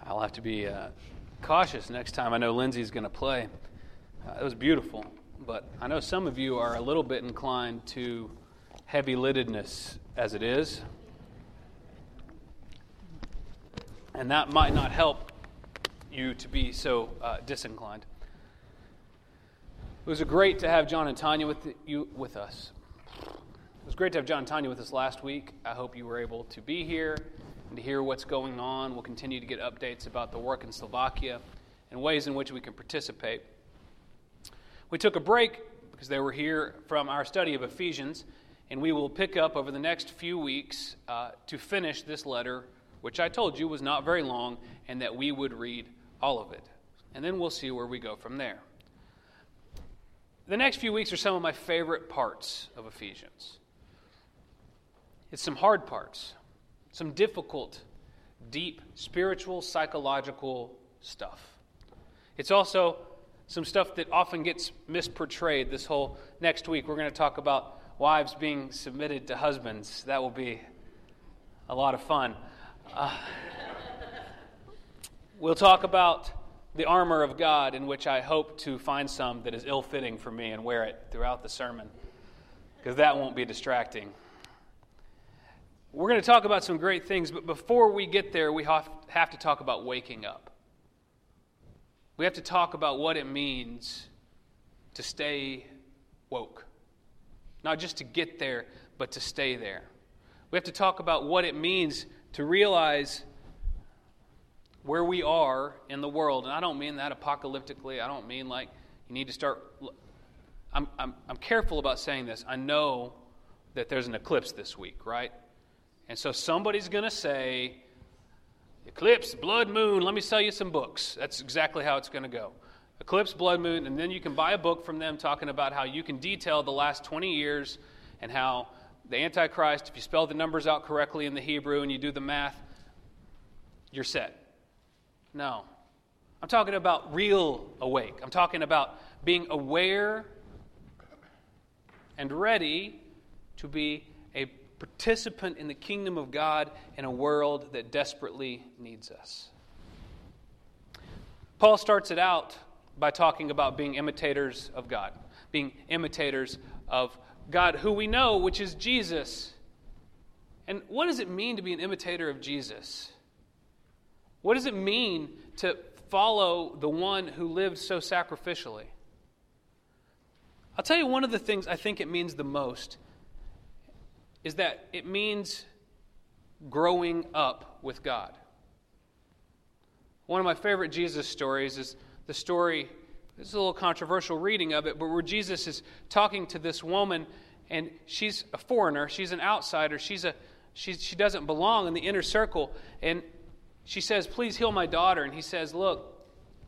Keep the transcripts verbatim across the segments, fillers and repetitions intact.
I'll have to be uh, cautious next time. I know Lindsay's going to play. Uh, it was beautiful, but I know some of you are a little bit inclined to heavy-liddedness as it is, and that might not help you to be so uh, disinclined. It was great to have John and Tanya with you with us. It was great to have John and Tanya with us last week. I hope you were able to be here and to hear what's going on. We'll continue to get updates about the work in Slovakia and ways in which we can participate. We took a break because they were here from our study of Ephesians, and we will pick up over the next few weeks uh, to finish this letter, which I told you was not very long, and that we would read all of it. And then we'll see where we go from there. The next few weeks are some of my favorite parts of Ephesians. It's some hard parts, some difficult, deep, spiritual, psychological stuff. It's also some stuff that often gets misportrayed. This whole next week, we're going to talk about wives being submitted to husbands. That will be a lot of fun. Uh, we'll talk about the armor of God, in which I hope to find some that is ill-fitting for me and wear it throughout the sermon, because that won't be distracting. We're going to talk about some great things, but before we get there, we have to talk about waking up. We have to talk about what it means to stay woke. Not just to get there, but to stay there. We have to talk about what it means to realize where we are in the world. And I don't mean that apocalyptically. I don't mean like you need to start... I'm, I'm, I'm careful about saying this. I know that there's an eclipse this week, right? And so somebody's going to say, eclipse, blood moon, let me sell you some books. That's exactly how it's going to go. Eclipse, blood moon, and then you can buy a book from them talking about how you can detail the last twenty years and how the Antichrist, if you spell the numbers out correctly in the Hebrew and you do the math, you're set. No. I'm talking about real awake. I'm talking about being aware and ready to be a participant in the kingdom of God in a world that desperately needs us. Paul starts it out by talking about being imitators of God, being imitators of God, who we know, which is Jesus. And what does it mean to be an imitator of Jesus? What does it mean to follow the one who lived so sacrificially? I'll tell you one of the things I think it means the most is that it means growing up with God. One of my favorite Jesus stories is the story, this is a little controversial reading of it, but where Jesus is talking to this woman, and she's a foreigner, she's an outsider, she's a she, she doesn't belong in the inner circle, and she says, please heal my daughter. And he says, look,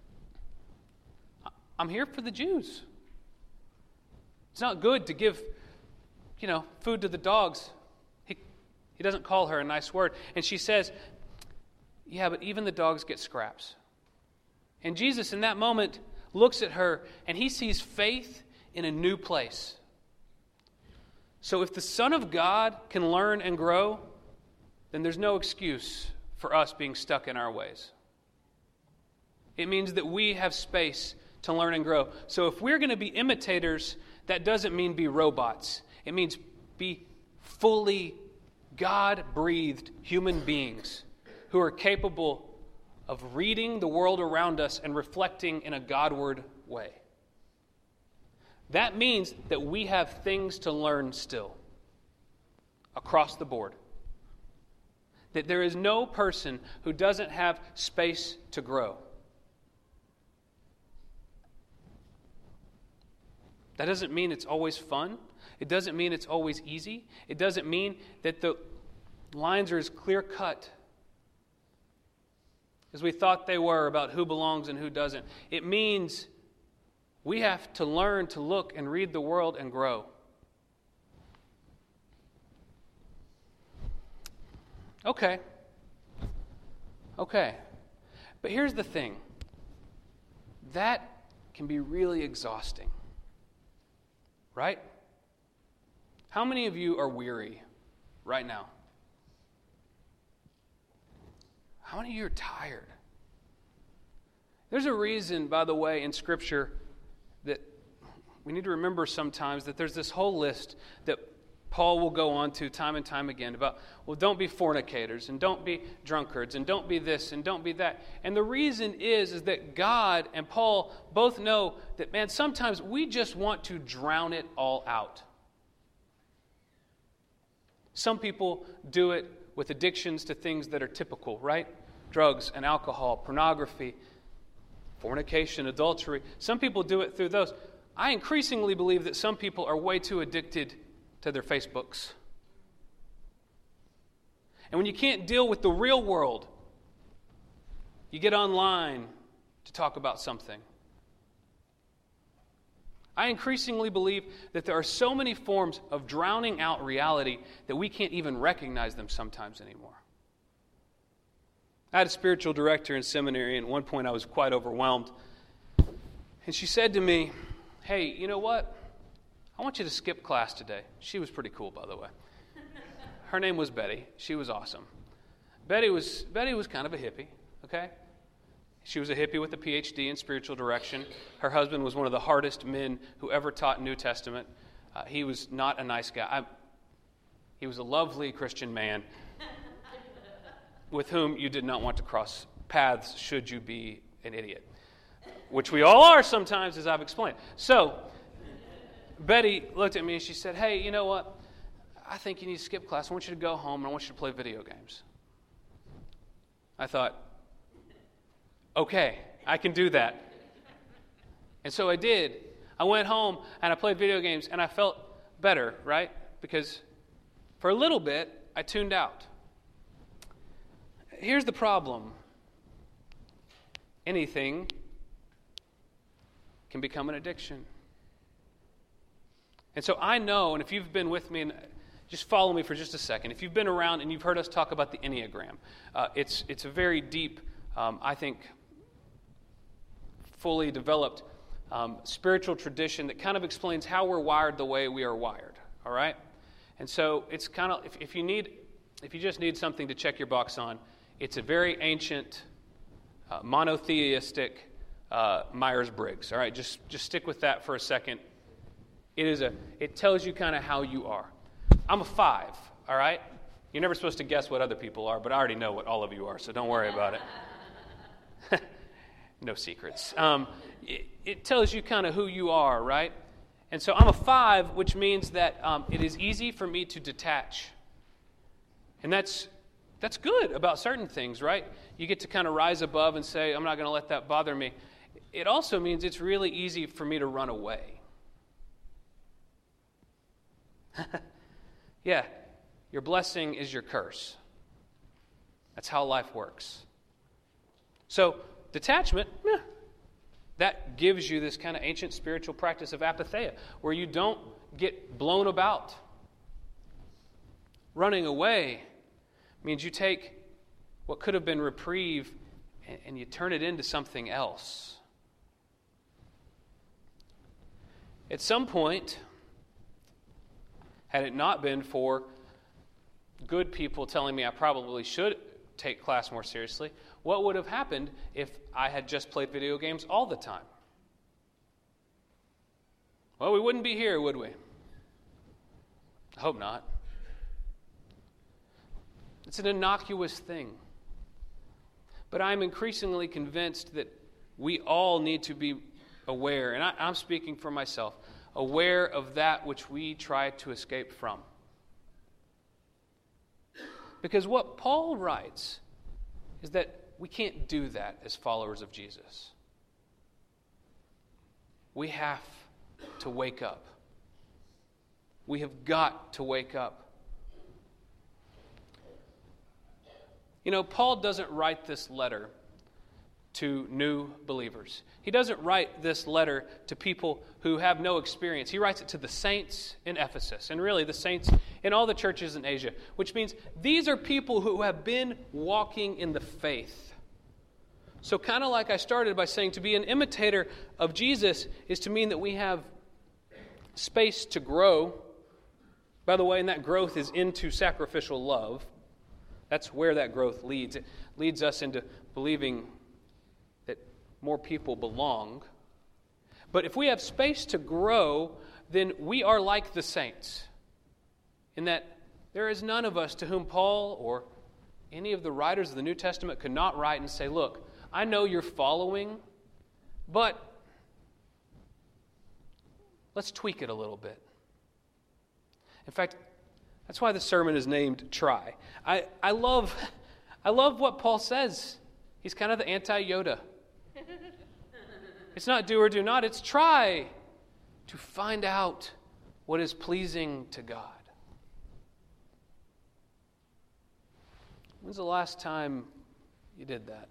I'm here for the Jews. It's not good to give, you know, food to the dogs. He, he doesn't call her a nice word. And she says, yeah, but even the dogs get scraps. And Jesus in that moment looks at her and he sees faith in a new place. So if the Son of God can learn and grow, then there's no excuse for us being stuck in our ways. It means that we have space to learn and grow. So if we're going to be imitators, that doesn't mean be robots. It means be fully God-breathed human beings who are capable of reading the world around us and reflecting in a Godward way. That means that we have things to learn still, across the board. That there is no person who doesn't have space to grow. That doesn't mean it's always fun. It doesn't mean it's always easy. It doesn't mean that the lines are as clear-cut as we thought they were about who belongs and who doesn't. It means we have to learn to look and read the world and grow. Okay. Okay. But here's the thing. That can be really exhausting. Right? How many of you are weary right now? How many of you are tired? There's a reason, by the way, in Scripture that we need to remember sometimes that there's this whole list that Paul will go on to time and time again about, well, don't be fornicators, and don't be drunkards, and don't be this, and don't be that. And the reason is, is that God and Paul both know that, man, sometimes we just want to drown it all out. Some people do it with addictions to things that are typical, right? Drugs and alcohol, pornography, fornication, adultery. Some people do it through those. I increasingly believe that some people are way too addicted to their Facebooks. And when you can't deal with the real world, you get online to talk about something. I increasingly believe that there are so many forms of drowning out reality that we can't even recognize them sometimes anymore. I had a spiritual director in seminary, and at one point I was quite overwhelmed. And she said to me, hey, you know what? I want you to skip class today. She was pretty cool, by the way. Her name was Betty. She was awesome. Betty was Betty was kind of a hippie, okay? She was a hippie with a P H D in spiritual direction. Her husband was one of the hardest men who ever taught New Testament. Uh, he was not a nice guy. I, he was a lovely Christian man with whom you did not want to cross paths should you be an idiot, which we all are sometimes, as I've explained. So, Betty looked at me and she said, hey, you know what? I think you need to skip class. I want you to go home and I want you to play video games. I thought, okay, I can do that. And so I did. I went home and I played video games and I felt better, right? Because for a little bit, I tuned out. Here's the problem. Anything can become an addiction. And so I know, and if you've been with me, and just follow me for just a second. If you've been around and you've heard us talk about the Enneagram, uh, it's it's a very deep, um, I think, fully developed um, spiritual tradition that kind of explains how we're wired the way we are wired. All right, and so it's kind of if, if you need, if you just need something to check your box on, it's a very ancient, uh, monotheistic uh, Myers-Briggs. All right, just just stick with that for a second. It is a. It tells you kind of how you are. I'm a five, all right? You're never supposed to guess what other people are, but I already know what all of you are, so don't worry about it. No secrets. Um, it, it tells you kind of who you are, right? And so I'm a five, which means that um, it is easy for me to detach. And that's that's good about certain things, right? You get to kind of rise above and say, I'm not going to let that bother me. It also means it's really easy for me to run away. Yeah, your blessing is your curse. That's how life works. So, detachment, yeah, that gives you this kind of ancient spiritual practice of apatheia, where you don't get blown about. Running away means you take what could have been reprieve and, and you turn it into something else. At some point, had it not been for good people telling me I probably should take class more seriously, what would have happened if I had just played video games all the time? Well, we wouldn't be here, would we? I hope not. It's an innocuous thing. But I'm increasingly convinced that we all need to be aware, and I, I'm speaking for myself, aware of that which we try to escape from. Because what Paul writes is that we can't do that as followers of Jesus. We have to wake up. We have got to wake up. You know, Paul doesn't write this letter to new believers. He doesn't write this letter to people who have no experience. He writes it to the saints in Ephesus, and really the saints in all the churches in Asia, which means these are people who have been walking in the faith. So kind of like I started by saying, to be an imitator of Jesus is to mean that we have space to grow. By the way, and that growth is into sacrificial love. That's where that growth leads. It leads us into believing that more people belong. But if we have space to grow, then we are like the saints, in that there is none of us to whom Paul or any of the writers of the New Testament could not write and say, look, I know you're following, but let's tweak it a little bit. In fact, that's why the sermon is named Try. I, I love I love what Paul says. He's kind of the anti-Yoda. It's not do or do not, it's try to find out what is pleasing to God. When's the last time you did that?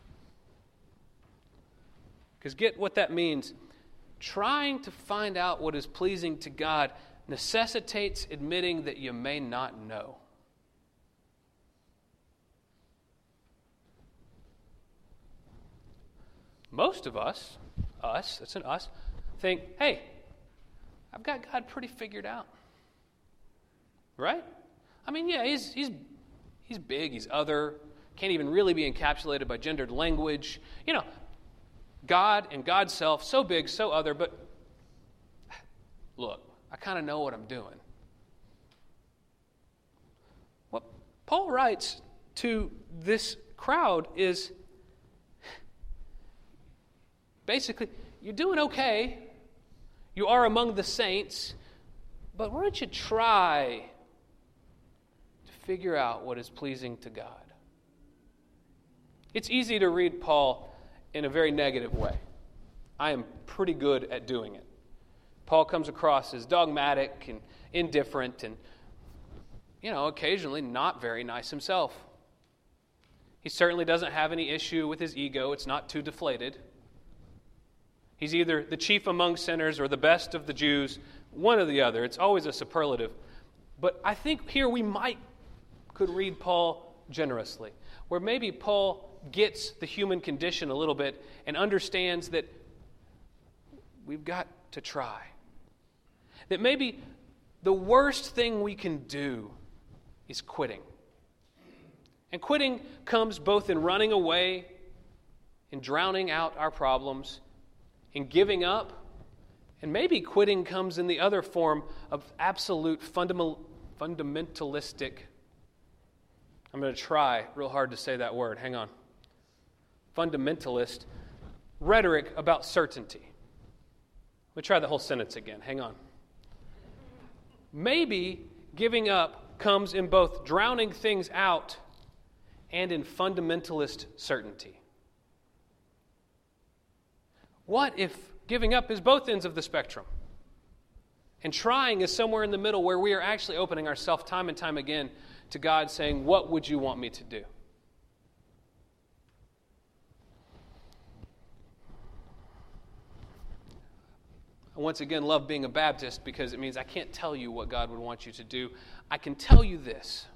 Because get what that means. Trying to find out what is pleasing to God necessitates admitting that you may not know. Most of us, us, that's an us, think, hey, I've got God pretty figured out. Right? I mean, yeah, he's he's he's big, he's other, can't even really be encapsulated by gendered language. You know, God and God's self, so big, so other, but look, I kind of know what I'm doing. What Paul writes to this crowd is basically, you're doing okay. You are among the saints, but why don't you try to figure out what is pleasing to God? It's easy to read Paul in a very negative way. I am pretty good at doing it. Paul comes across as dogmatic and indifferent and, you know, occasionally not very nice himself. He certainly doesn't have any issue with his ego. It's not too deflated. He's either the chief among sinners or the best of the Jews, one or the other. It's always a superlative. But I think here we might could read Paul generously, where maybe Paul gets the human condition a little bit and understands that we've got to try. That maybe the worst thing we can do is quitting. And quitting comes both in running away, in drowning out our problems, in giving up, and maybe quitting comes in the other form of absolute fundamental, fundamentalistic. I'm going to try real hard to say that word. Hang on. Fundamentalist rhetoric about certainty. Let me try the whole sentence again. Hang on. Maybe giving up comes in both drowning things out and in fundamentalist certainty. What if giving up is both ends of the spectrum? And trying is somewhere in the middle where we are actually opening ourselves time and time again to God saying, what would you want me to do? I once again love being a Baptist because it means I can't tell you what God would want you to do. I can tell you this.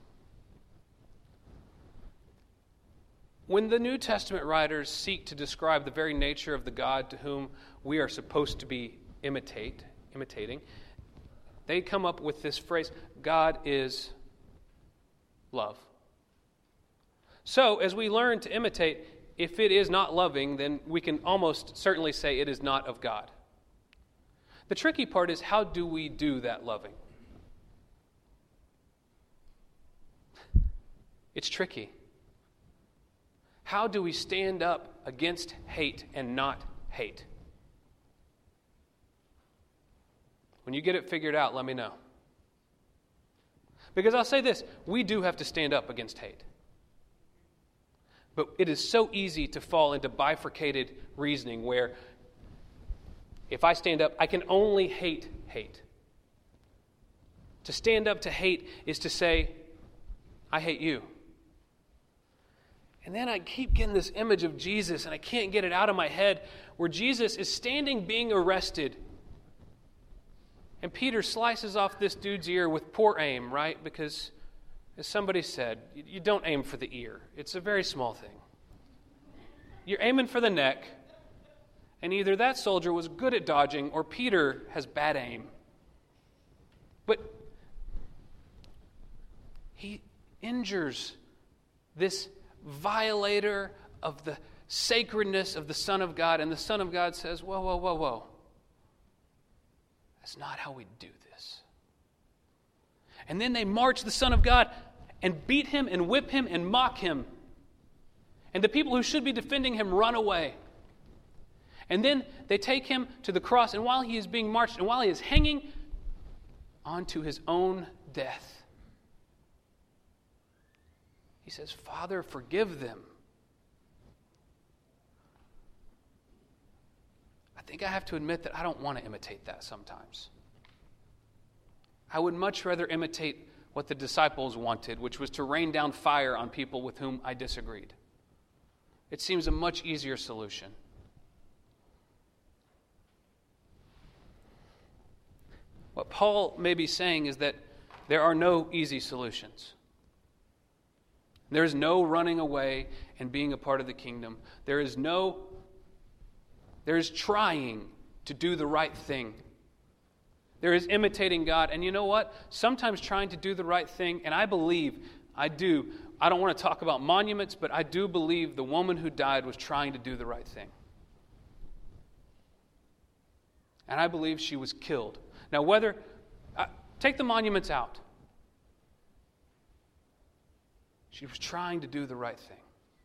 When the New Testament writers seek to describe the very nature of the God to whom we are supposed to be imitate, imitating, they come up with this phrase, God is love. So, as we learn to imitate, if it is not loving, then we can almost certainly say it is not of God. The tricky part is, how do we do that loving? It's tricky. How do we stand up against hate and not hate? When you get it figured out, let me know. Because I'll say this, we do have to stand up against hate. But it is so easy to fall into bifurcated reasoning where if I stand up, I can only hate hate. To stand up to hate is to say, I hate you. And then I keep getting this image of Jesus, and I can't get it out of my head, where Jesus is standing being arrested. And Peter slices off this dude's ear with poor aim, right? Because, as somebody said, you don't aim for the ear. It's a very small thing. You're aiming for the neck, and either that soldier was good at dodging or Peter has bad aim. But he injures this violator of the sacredness of the Son of God, and the Son of God says, whoa, whoa, whoa, whoa. That's not how we do this. And then they march the Son of God and beat him and whip him and mock him. And the people who should be defending him run away. And then they take him to the cross, and while he is being marched, and while he is hanging onto his own death, he says, Father, forgive them. I think I have to admit that I don't want to imitate that sometimes. I would much rather imitate what the disciples wanted, which was to rain down fire on people with whom I disagreed. It seems a much easier solution. What Paul may be saying is that there are no easy solutions. There is no running away and being a part of the kingdom. There is no, there is trying to do the right thing. There is imitating God. And you know what? Sometimes trying to do the right thing, and I believe, I do, I don't want to talk about monuments, but I do believe the woman who died was trying to do the right thing. And I believe she was killed. Now, whether, uh, take the monuments out. She was trying to do the right thing.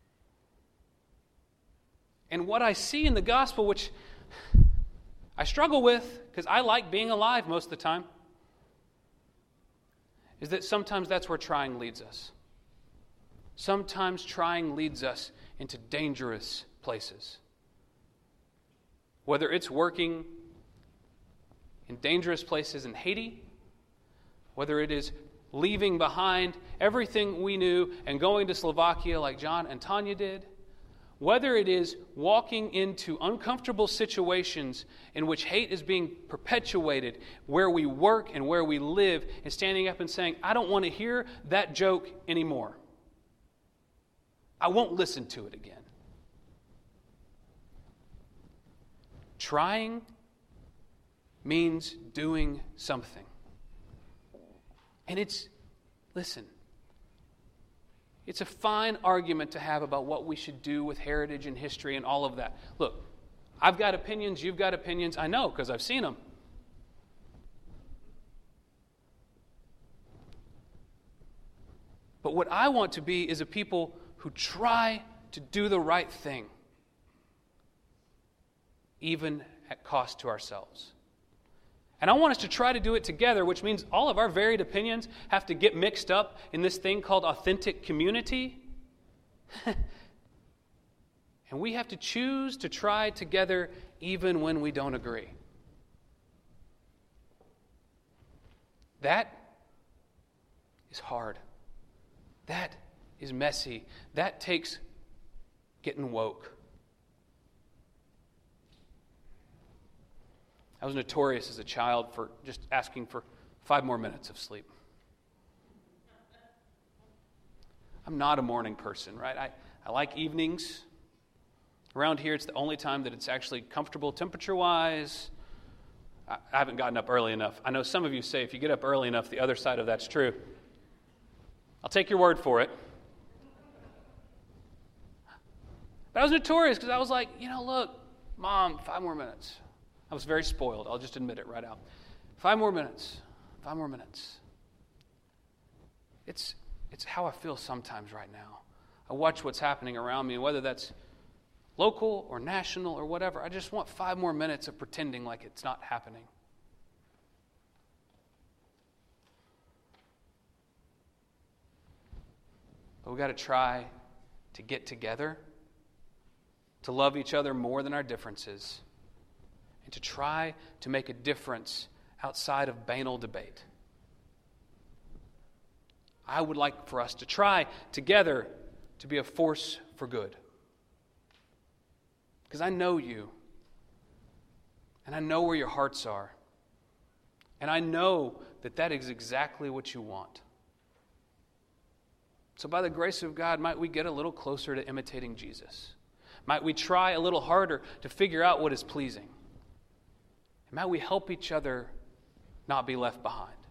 And what I see in the gospel, which I struggle with, because I like being alive most of the time, is that sometimes that's where trying leads us. Sometimes trying leads us into dangerous places. Whether it's working in dangerous places in Haiti, whether it is leaving behind everything we knew and going to Slovakia like John and Tanya did, whether it is walking into uncomfortable situations in which hate is being perpetuated where we work and where we live, and standing up and saying, I don't want to hear that joke anymore. I won't listen to it again. Trying means doing something. And it's, listen, it's a fine argument to have about what we should do with heritage and history and all of that. Look, I've got opinions, you've got opinions. I know because I've seen them. But what I want to be is a people who try to do the right thing, even at cost to ourselves. And I want us to try to do it together, which means all of our varied opinions have to get mixed up in this thing called authentic community. And we have to choose to try together even when we don't agree. That is hard. That is messy. That takes getting woke. I was notorious as a child for just asking for five more minutes of sleep. I'm not a morning person, right? I, I like evenings. Around here, it's the only time that it's actually comfortable temperature-wise. I, I haven't gotten up early enough. I know some of you say if you get up early enough, the other side of that's true. I'll take your word for it. But I was notorious because I was like, you know, look, Mom, five more minutes. I was very spoiled. I'll just admit it right out. Five more minutes. Five more minutes. It's it's how I feel sometimes right now. I watch what's happening around me, and whether that's local or national or whatever, I just want five more minutes of pretending like it's not happening. But we've got to try to get together, to love each other more than our differences, and to try to make a difference outside of banal debate. I would like for us to try together to be a force for good. Because I know you, and I know where your hearts are, and I know that that is exactly what you want. So by the grace of God, might we get a little closer to imitating Jesus? Might we try a little harder to figure out what is pleasing? And might we help each other not be left behind?